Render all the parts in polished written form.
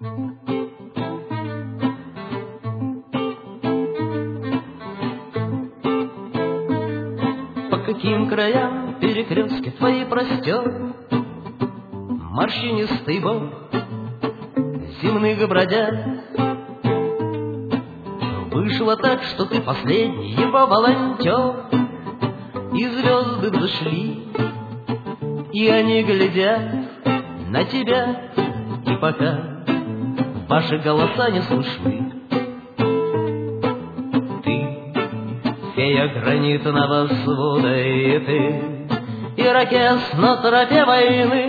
По каким краям перекрестки твои простер морщинистый бок земных бродяг? Вышло так, что ты последний его волонтер, и звезды взошли, и они глядят на тебя, и пока ваши голоса не слышны, ты фея гранитного свода, и ты ирокез на тропе войны,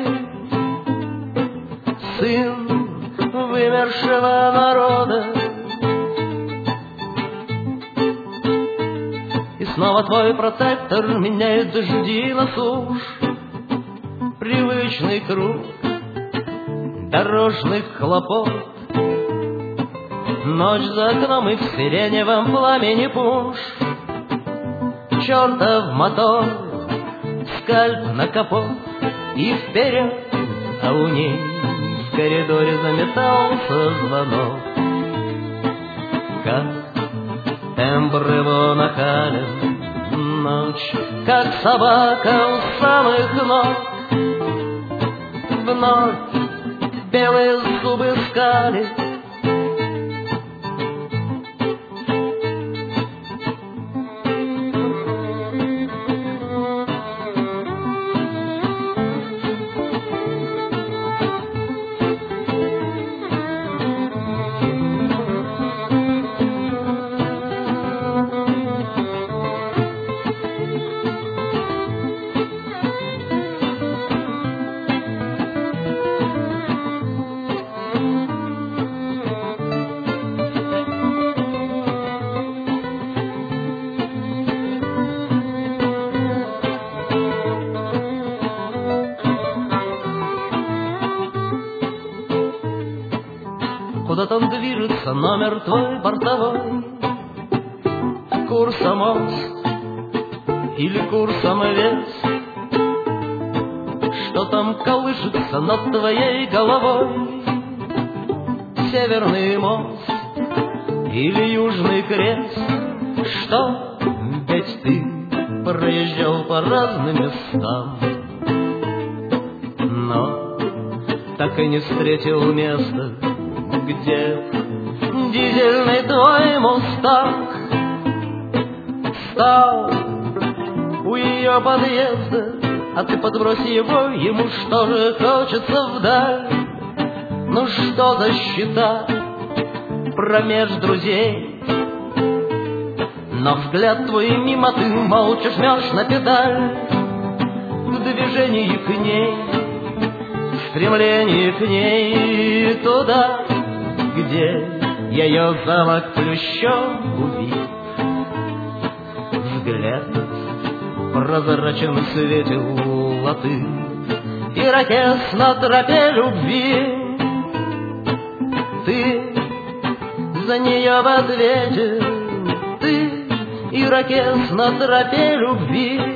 сын вымершего народа. И снова твой протектор меняет дожди на сушь, привычный круг дорожных хлопот. Ночь за окном и в сиреневом пламени пуш, чертов мотор, скальп на капот и вперед, а у ней в коридоре заметался звонок. Как тембр его нахален, ночь, как собака у самых ног, вновь белые зубы скалит. Куда там движется номер твой бортовой? Курсом мост или курсом вес? Что там колышется над твоей головой? Северный мост или южный крест? Что? Ведь ты проезжал по разным местам, но так и не встретил места, где дизельный твой мустанг стал у ее подъезда, а ты подбрось его, ему что же хочется вдаль? Ну что за счета промеж друзей? Но взгляд твой мимо, ты молча жмешь на педаль. В движении к ней, в стремлении к ней, туда, где ее замок плющом убит. Взгляд прозрачен в свете латы, ирокез на тропе любви. Ты за нее в ответе, ты ирокез на тропе любви.